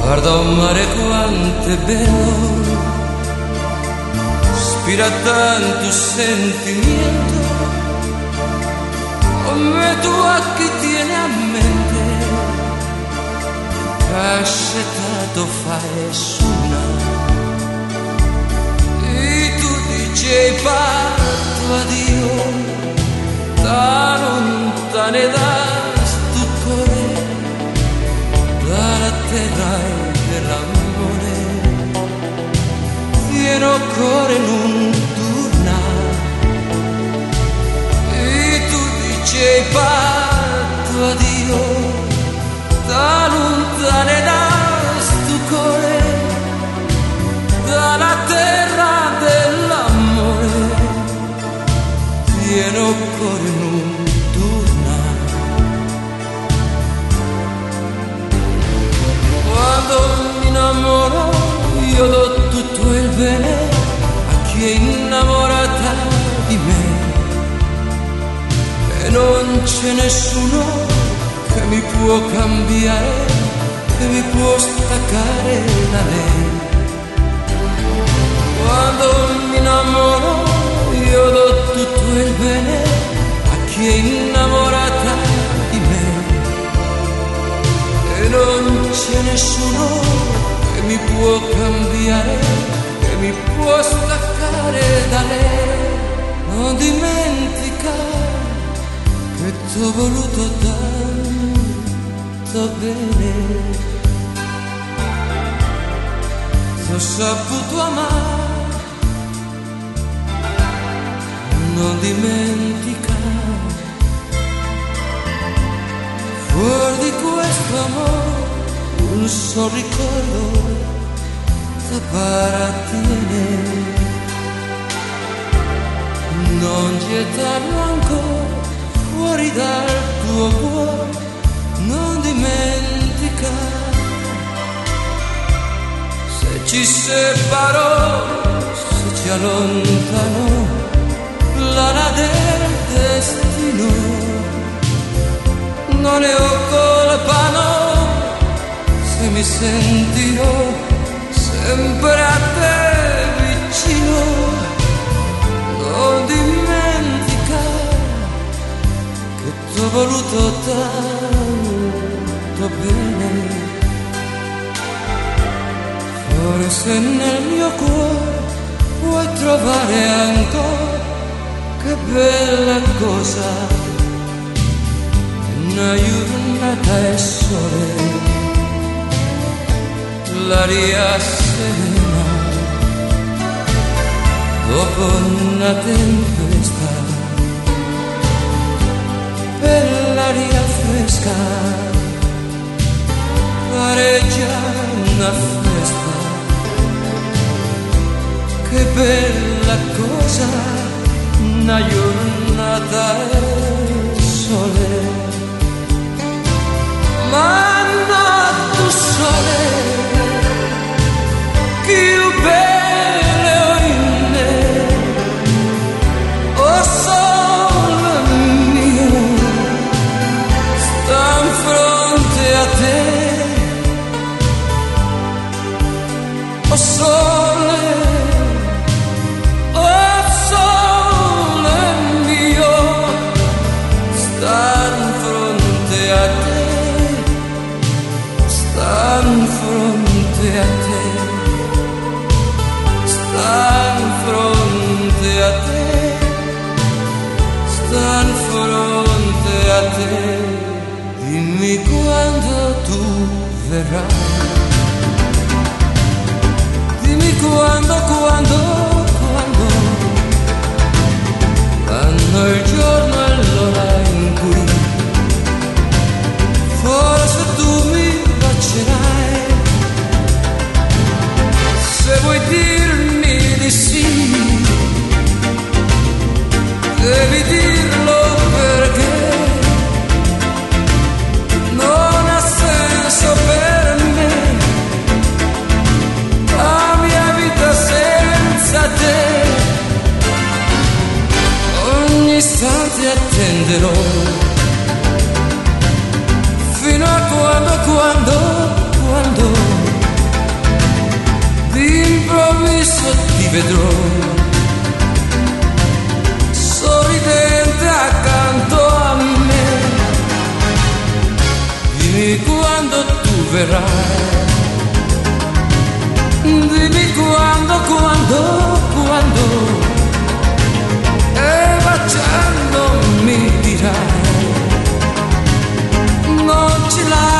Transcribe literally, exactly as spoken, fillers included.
Guarda un mare quanto è bello, ispira tanto sentimento, come tu a chi tiene a mente, che accettato fare suona. E tu dici hai fatto addio, da lontane da sto cuore, dalla terra e dell'amore, pieno cuore non torna. E tu dici hai fatto addio, da lontane da sto cuore, dalla terra dell'amore, pieno cuore non torna. Quando mi innamoro io do tutto il bene a chi è innamorata di me, e non c'è nessuno che mi può cambiare, che mi può staccare da lei. Quando mi innamoro io do tutto il bene a chi è innamorata di me, e non c'è nessuno che mi può cambiare, che mi può staccare da lei. Non dimentica che t'ho voluto tanto bene, t'ho saputo amare. Non dimentica, fuori di questo amore un solo ricordo t'appartiene. Non gettarlo ancora fuori dal tuo cuore, non dimentica. Se ci separò, se ci allontanò l'ala del destino, non ne ho colpa, no, se mi sentirò sempre a te vicino. Non dimentica che t'ho voluto tanto bene, forse nel mio cuore puoi trovare ancora che bella cosa, una giornata e sole, l'aria serena, dopo una tempesta, per l'aria fresca, pareggia una festa, che bella cosa, una giornata e sole, ma non tu sole, più belle ho in me, oh sole mio, sta in fronte a te, oh sole. Dimmi quando tu verrai, dimmi quando, quando, quando, quando il giorno e l'ora in cui forse tu mi bacerai. Se vuoi dirmi di sì, devi dirlo perché non ha senso per me la mia vita senza te. Ogni istante a vedrò sorridente accanto a me. Dimmi quando tu verrai, dimmi quando, quando, quando, e baciando mi dirai non ci lascio